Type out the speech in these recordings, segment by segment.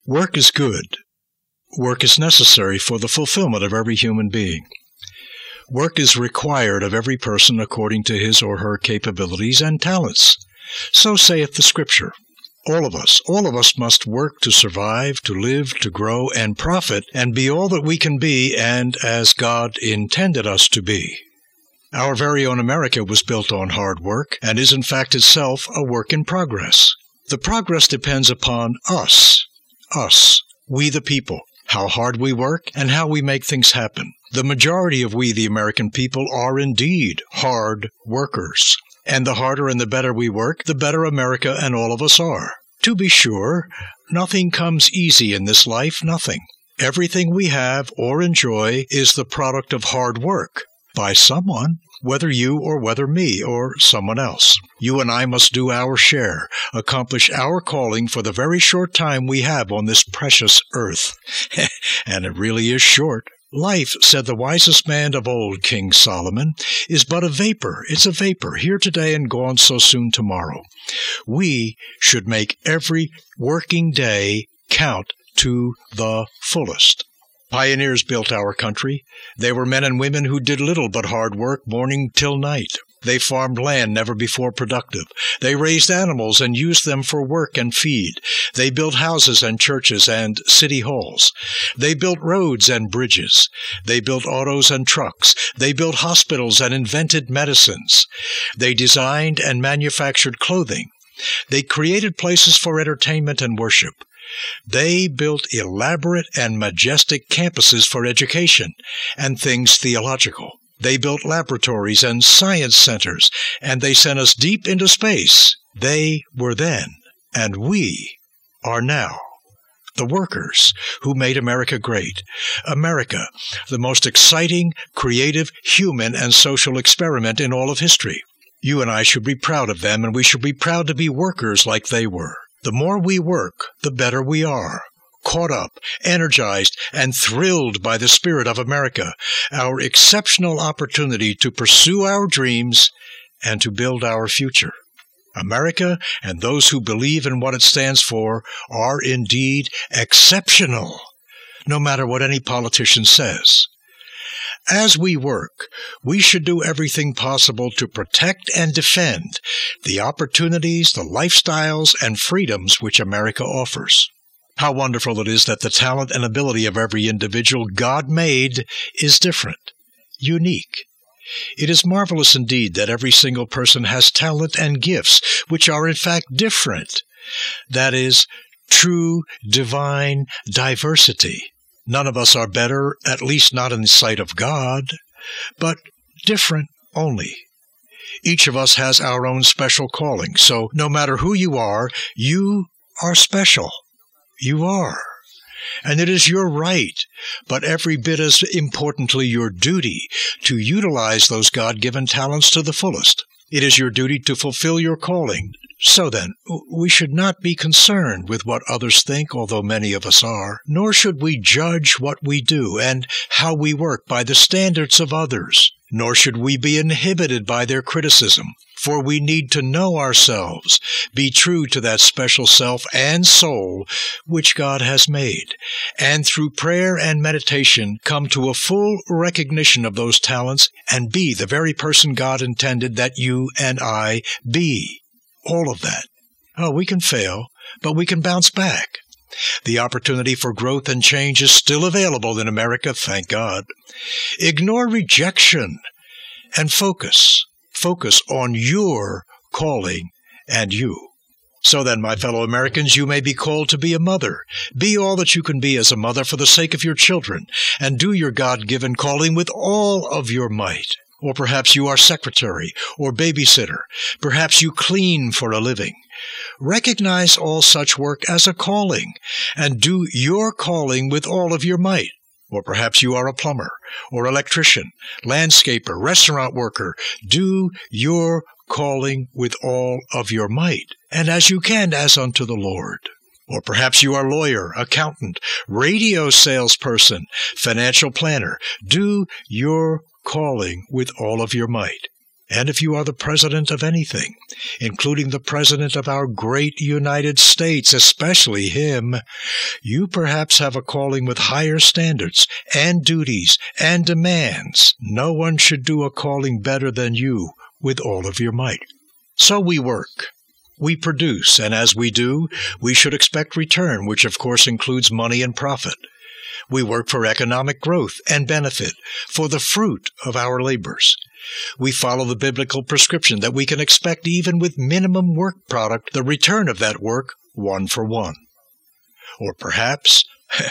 Work is good. Work is necessary for the fulfillment of every human being. Work is required of every person according to his or her capabilities and talents. So saith the Scripture. All of us must work to survive, to live, to grow, and profit, and be all that we can be, and as God intended us to be. Our very own America was built on hard work, and is in fact itself a work in progress. The progress depends upon us, we the people, how hard we work, and how we make things happen. The majority of we the American people are indeed hard workers. And the harder and the better we work, the better America and all of us are. To be sure, nothing comes easy in this life, nothing. Everything we have or enjoy is the product of hard work by someone, whether you or whether me or someone else. You and I must do our share, accomplish our calling for the very short time we have on this precious earth. And it really is short. Life, said the wisest man of old, King Solomon, is but a vapor. It's a vapor, here today and gone so soon tomorrow. We should make every working day count to the fullest. Pioneers built our country. They were men and women who did little but hard work morning till night. They farmed land never before productive. They raised animals and used them for work and feed. They built houses and churches and city halls. They built roads and bridges. They built autos and trucks. They built hospitals and invented medicines. They designed and manufactured clothing. They created places for entertainment and worship. They built elaborate and majestic campuses for education and things theological. They built laboratories and science centers, and they sent us deep into space. They were then, and we are now. The workers who made America great. America, the most exciting, creative, human, and social experiment in all of history. You and I should be proud of them, and we should be proud to be workers like they were. The more we work, the better we are. Caught up, energized, and thrilled by the spirit of America, our exceptional opportunity to pursue our dreams and to build our future. America and those who believe in what it stands for are indeed exceptional, no matter what any politician says. As we work, we should do everything possible to protect and defend the opportunities, the lifestyles, and freedoms which America offers. How wonderful it is that the talent and ability of every individual God made is different, unique. It is marvelous indeed that every single person has talent and gifts which are in fact different. That is, true divine diversity. None of us are better, at least not in the sight of God, but different only. Each of us has our own special calling, so no matter who you are special. You are. And it is your right, but every bit as importantly your duty, to utilize those God-given talents to the fullest. It is your duty to fulfill your calling. So then, we should not be concerned with what others think, although many of us are, nor should we judge what we do and how we work by the standards of others, nor should we be inhibited by their criticism. For we need to know ourselves, be true to that special self and soul which God has made, and through prayer and meditation come to a full recognition of those talents and be the very person God intended that you and I be. All of that. Oh, we can fail, but we can bounce back. The opportunity for growth and change is still available in America, thank God. Ignore rejection and focus. Focus on your calling and you. So then, my fellow Americans, you may be called to be a mother. Be all that you can be as a mother for the sake of your children, and do your God-given calling with all of your might. Or perhaps you are secretary or babysitter. Perhaps you clean for a living. Recognize all such work as a calling, and do your calling with all of your might. Or perhaps you are a plumber, or electrician, landscaper, restaurant worker. Do your calling with all of your might, and as you can, as unto the Lord. Or perhaps you are lawyer, accountant, radio salesperson, financial planner. Do your calling with all of your might. And if you are the president of anything, including the president of our great United States, especially him, you perhaps have a calling with higher standards and duties and demands. No one should do a calling better than you with all of your might. So we work. We produce, and as we do, we should expect return, which of course includes money and profit. We work for economic growth and benefit, for the fruit of our labors. We follow the biblical prescription that we can expect, even with minimum work product, the return of that work 1 for 1. Or perhaps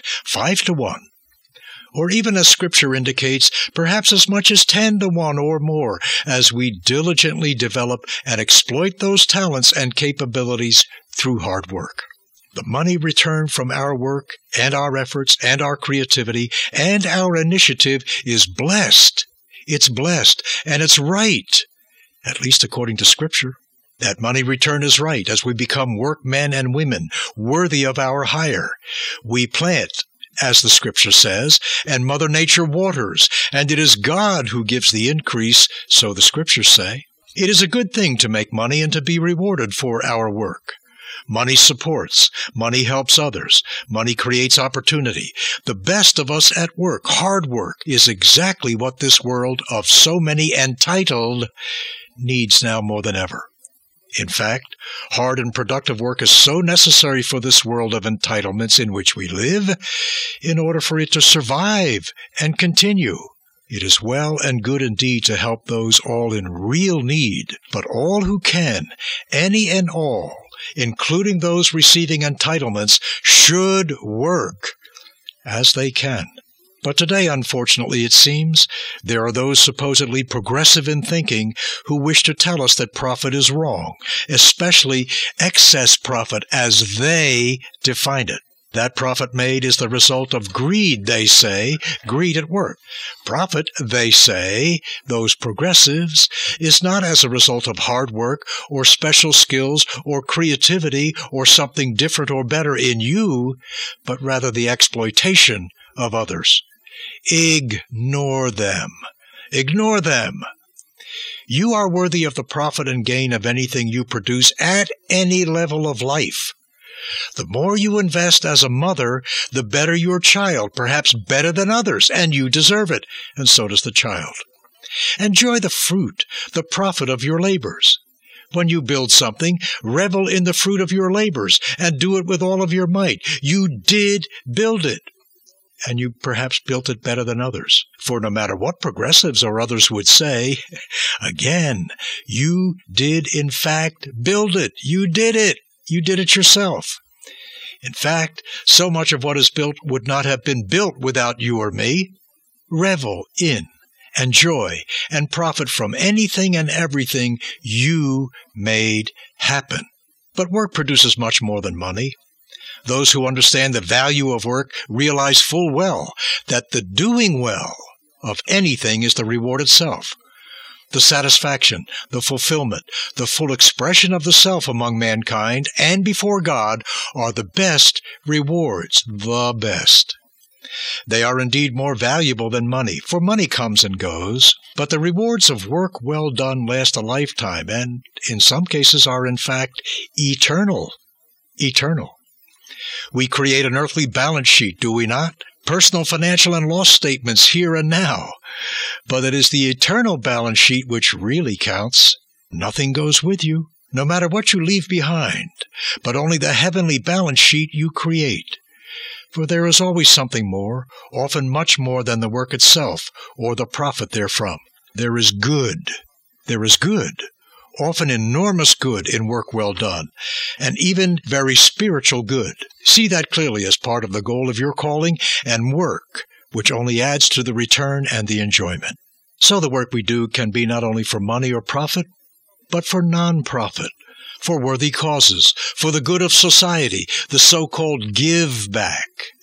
5 to 1. Or even, as Scripture indicates, perhaps as much as 10 to 1 or more, as we diligently develop and exploit those talents and capabilities through hard work. The money returned from our work and our efforts and our creativity and our initiative is blessed. It's blessed, and it's right, at least according to Scripture. That money return is right as we become workmen and women worthy of our hire. We plant, as the Scripture says, and Mother Nature waters, and it is God who gives the increase, so the Scriptures say. It is a good thing to make money and to be rewarded for our work. Money supports. Money helps others. Money creates opportunity. The best of us at work, hard work, is exactly what this world of so many entitled needs now more than ever. In fact, hard and productive work is so necessary for this world of entitlements in which we live, in order for it to survive and continue. It is well and good indeed to help those all in real need, but all who can, any and all, including those receiving entitlements, should work as they can. But today, unfortunately, it seems, there are those supposedly progressive in thinking who wish to tell us that profit is wrong, especially excess profit as they define it. That profit made is the result of greed, they say, greed at work. Profit, they say, those progressives, is not as a result of hard work or special skills or creativity or something different or better in you, but rather the exploitation of others. Ignore them. Ignore them. You are worthy of the profit and gain of anything you produce at any level of life. The more you invest as a mother, the better your child, perhaps better than others, and you deserve it, and so does the child. Enjoy the fruit, the profit of your labors. When you build something, revel in the fruit of your labors, and do it with all of your might. You did build it, and you perhaps built it better than others. For no matter what progressives or others would say, again, you did in fact build it. You did it. You did it yourself. In fact, so much of what is built would not have been built without you or me. Revel in, enjoy, and profit from anything and everything you made happen. But work produces much more than money. Those who understand the value of work realize full well that the doing well of anything is the reward itself. The satisfaction, the fulfillment, the full expression of the self among mankind and before God are the best rewards, the best. They are indeed more valuable than money, for money comes and goes, but the rewards of work well done last a lifetime and, in some cases, are in fact eternal. Eternal. We create an earthly balance sheet, do we not? Personal, financial, and loss statements here and now. But it is the eternal balance sheet which really counts. Nothing goes with you, no matter what you leave behind, but only the heavenly balance sheet you create. For there is always something more, often much more than the work itself or the profit therefrom. There is good. There is good. Often enormous good in work well done, and even very spiritual good. See that clearly as part of the goal of your calling and work, which only adds to the return and the enjoyment. So the work we do can be not only for money or profit, but for non-profit, for worthy causes, for the good of society, the so-called give back,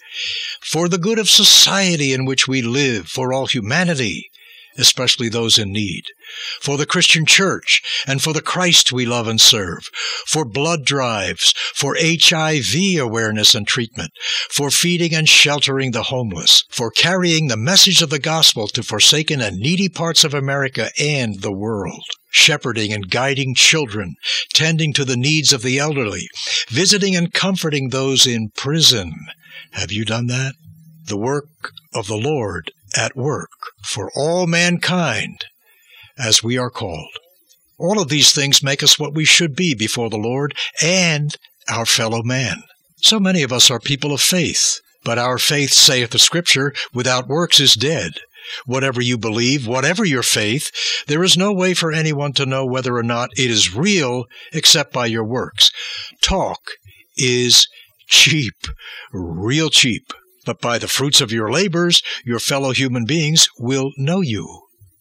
for the good of society in which we live, for all humanity, especially those in need, for the Christian church, and for the Christ we love and serve, for blood drives, for HIV awareness and treatment, for feeding and sheltering the homeless, for carrying the message of the gospel to forsaken and needy parts of America and the world. shepherding and guiding children, tending to the needs of the elderly, visiting and comforting those in prison. Have you done that? The work of the Lord at work for all mankind, as we are called. All of these things make us what we should be before the Lord and our fellow man. So many of us are people of faith, but our faith, saith the Scripture, without works is dead. Whatever you believe, whatever your faith, there is no way for anyone to know whether or not it is real except by your works. Talk is cheap, real cheap. But by the fruits of your labors, your fellow human beings will know you.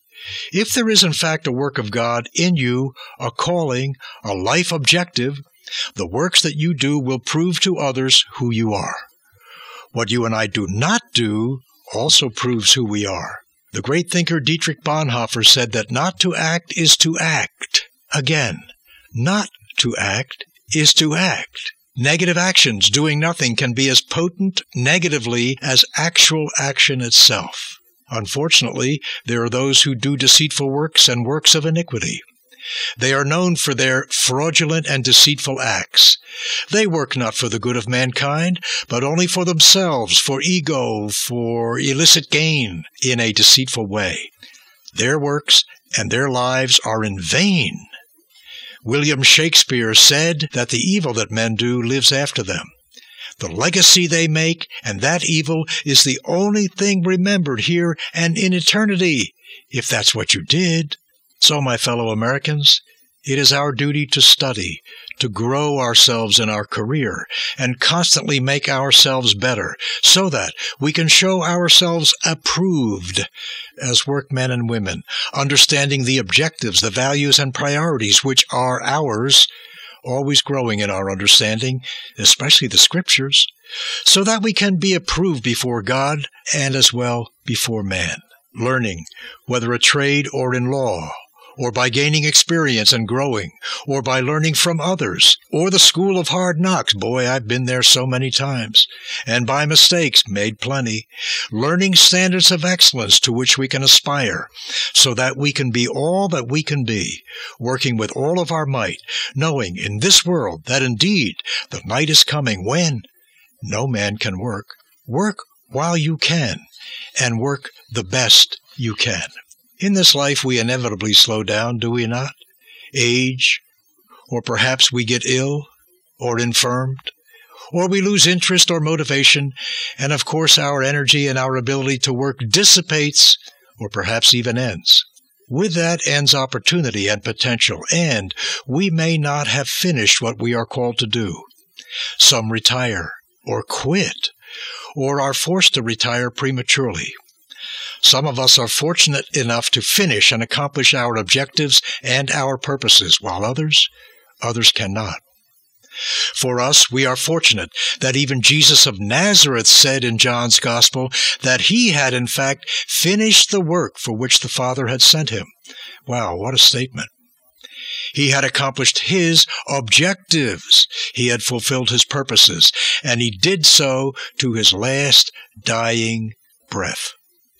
If there is in fact a work of God in you, a calling, a life objective, the works that you do will prove to others who you are. What you and I do not do also proves who we are. The great thinker Dietrich Bonhoeffer said that not to act is to act. Again, not to act is to act. Negative actions, doing nothing, can be as potent negatively as actual action itself. Unfortunately, there are those who do deceitful works and works of iniquity. They are known for their fraudulent and deceitful acts. They work not for the good of mankind, but only for themselves, for ego, for illicit gain, in a deceitful way. Their works and their lives are in vain. William Shakespeare said that the evil that men do lives after them. The legacy they make, and that evil, is the only thing remembered here and in eternity, if that's what you did. So, my fellow Americans, it is our duty to study, to grow ourselves in our career, and constantly make ourselves better, so that we can show ourselves approved as workmen and women, understanding the objectives, the values, and priorities which are ours, always growing in our understanding, especially the Scriptures, so that we can be approved before God and as well before man, learning, whether a trade or in law, or by gaining experience and growing, or by learning from others, or the school of hard knocks. Boy, I've been there so many times. And by mistakes, made plenty. Learning standards of excellence to which we can aspire, so that we can be all that we can be, working with all of our might, knowing in this world that indeed the night is coming when no man can work. Work while you can, and work the best you can. In this life, we inevitably slow down, do we not? Age, or perhaps we get ill or infirmed, or we lose interest or motivation, and of course our energy and our ability to work dissipates or perhaps even ends. With that ends opportunity and potential, and we may not have finished what we are called to do. Some retire or quit, or are forced to retire prematurely. Some of us are fortunate enough to finish and accomplish our objectives and our purposes, while others cannot. For us, we are fortunate that even Jesus of Nazareth said in John's Gospel that he had in fact finished the work for which the Father had sent him. Wow, what a statement. He had accomplished his objectives. He had fulfilled his purposes, and he did so to his last dying breath.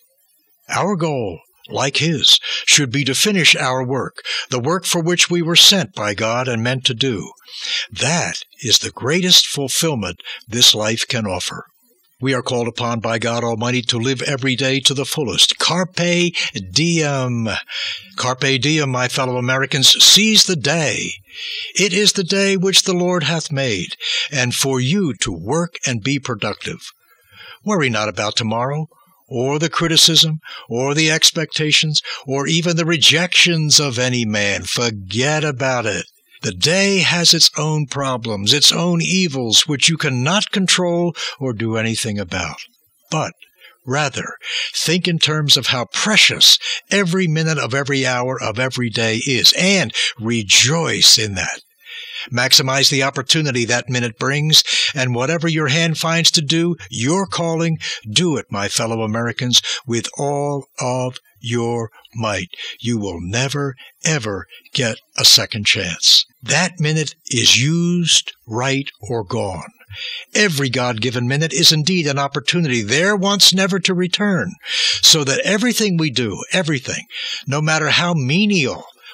Our goal, like his, should be to finish our work, the work for which we were sent by God and meant to do. That is the greatest fulfillment this life can offer. We are called upon by God Almighty to live every day to the fullest. Carpe diem. Carpe diem, my fellow Americans, seize the day. It is the day which the Lord hath made, and for you to work and be productive. Worry not about tomorrow, or the criticism, or the expectations, or even the rejections of any man. Forget about it. The day has its own problems, its own evils, which you cannot control or do anything about. But rather, think in terms of how precious every minute of every hour of every day is, and rejoice in that. Maximize the opportunity that minute brings, and whatever your hand finds to do, your calling, do it, my fellow Americans, with all of your might. You will never, ever get a second chance. That minute is used, right, or gone. Every God-given minute is indeed an opportunity there once never to return, so that everything we do, everything, no matter how menial,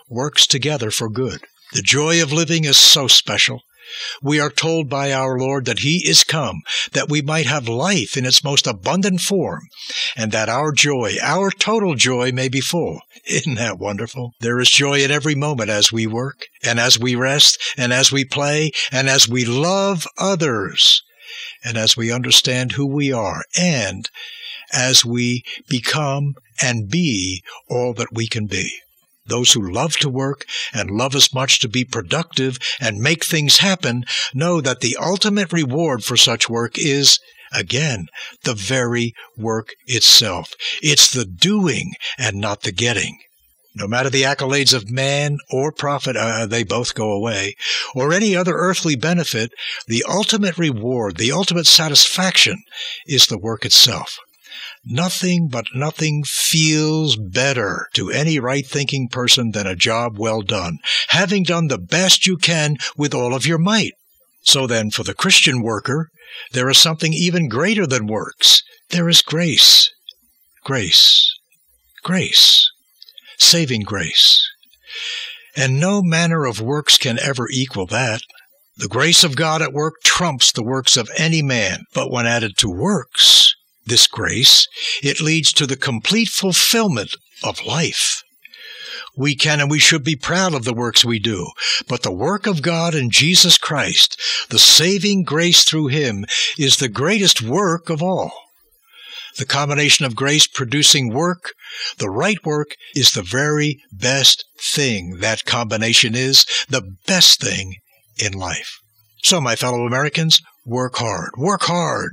works together for good. The joy of living is so special. We are told by our Lord that He is come, that we might have life in its most abundant form, and that our joy, our total joy, may be full. Isn't that wonderful? There is joy in every moment as we work, and as we rest, and as we play, and as we love others, and as we understand who we are, and as we become and be all that we can be. Those who love to work and love as much to be productive and make things happen know that the ultimate reward for such work is, again, the very work itself. It's the doing and not the getting. No matter the accolades of man or profit, they both go away, or any other earthly benefit, the ultimate reward, the ultimate satisfaction is the work itself. Nothing feels better to any right-thinking person than a job well done, having done the best you can with all of your might. So then, for the Christian worker, there is something even greater than works. There is grace. Grace. Grace. Saving grace. And no manner of works can ever equal that. The grace of God at work trumps the works of any man, but when added to works, this grace, it leads to the complete fulfillment of life. We can and we should be proud of the works we do, but the work of God in Jesus Christ, the saving grace through Him, is the greatest work of all. The combination of grace producing work, the right work, is the very best thing. That combination is the best thing in life. So, my fellow Americans, work hard, work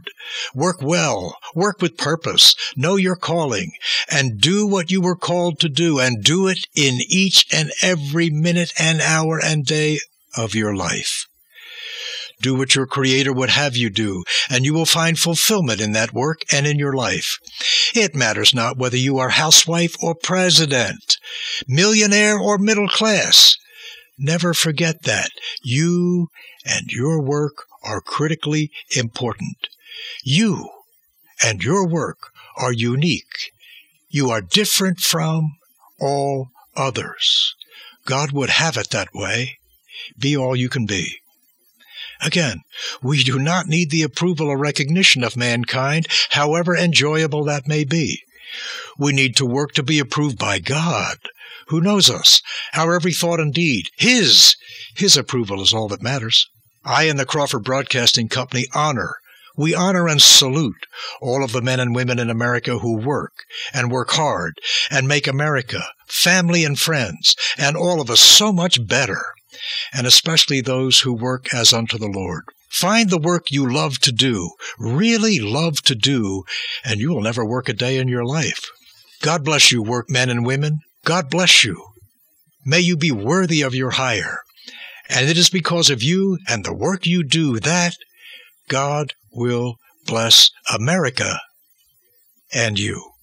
well, work with purpose, know your calling, and do what you were called to do, and do it in each and every minute and hour and day of your life. Do what your Creator would have you do, and you will find fulfillment in that work and in your life. It matters not whether you are housewife or president, millionaire or middle class. Never forget that. You and your work are critically important. You and your work are unique. You are different from all others. God would have it that way. Be all you can be. Again, we do not need the approval or recognition of mankind, however enjoyable that may be. We need to work to be approved by God, who knows us, our every thought and deed. His approval is all that matters. I and the Crawford Broadcasting Company honor and salute all of the men and women in America who work hard and make America, family and friends, and all of us so much better, and especially those who work as unto the Lord. Find the work you love to do, really love to do, and you will never work a day in your life. God bless you, workmen and women. God bless you. May you be worthy of your hire. And it is because of you and the work you do that God will bless America and you.